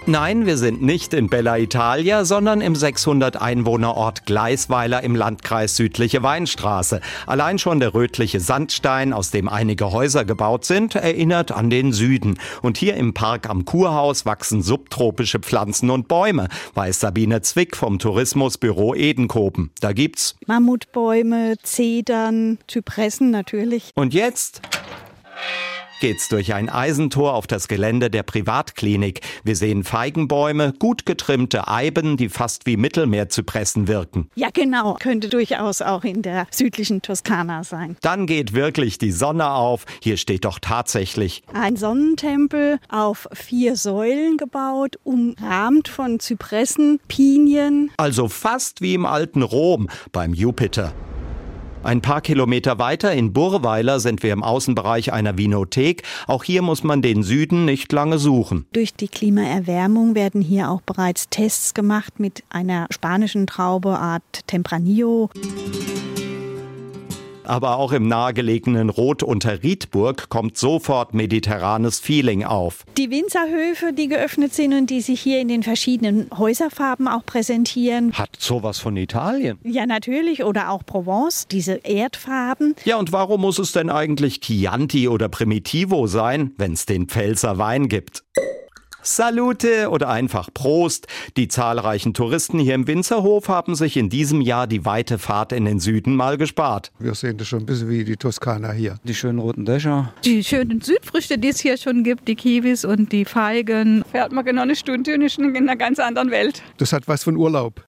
Nein, wir sind nicht in Bella Italia, sondern im 600-Einwohner-Ort Gleisweiler im Landkreis Südliche Weinstraße. Allein schon der rötliche Sandstein, aus dem einige Häuser gebaut sind, erinnert an den Süden. Und hier im Park am Kurhaus wachsen subtropische Pflanzen und Bäume, weiß Sabine Zwick vom Tourismusbüro Edenkoben. Da gibt's Mammutbäume, Zedern, Zypressen natürlich. Und jetzt geht's durch ein Eisentor auf das Gelände der Privatklinik. Wir sehen Feigenbäume, gut getrimmte Eiben, die fast wie Mittelmeerzypressen wirken. Ja genau, könnte durchaus auch in der südlichen Toskana sein. Dann geht wirklich die Sonne auf. Hier steht doch tatsächlich Ein Sonnentempel auf 4 Säulen gebaut, umrahmt von Zypressen, Pinien. also fast wie im alten Rom beim Jupiter. Ein paar Kilometer weiter in Burweiler sind wir im Außenbereich einer Winothek. Auch hier muss man den Süden nicht lange suchen. Durch die Klimaerwärmung werden hier auch bereits Tests gemacht mit einer spanischen Traube Art Tempranillo. Aber auch im nahegelegenen Roth unter Rietburg kommt sofort mediterranes Feeling auf. Die Winzerhöfe, die geöffnet sind und die sich hier in den verschiedenen Häuserfarben auch präsentieren. Hat sowas von Italien? Ja, natürlich. Oder auch Provence, diese Erdfarben. Ja, und warum muss es denn eigentlich Chianti oder Primitivo sein, wenn es den Pfälzer Wein gibt? Salute oder einfach Prost. Die zahlreichen Touristen hier im Winzerhof haben sich in diesem Jahr die weite Fahrt in den Süden mal gespart. Wir sehen das schon ein bisschen wie die Toskana hier. Die schönen roten Dächer. Die schönen Südfrüchte, die es hier schon gibt, die Kiwis und die Feigen. Fährt man genau eine Stunde und ist in einer ganz anderen Welt. Das hat was von Urlaub.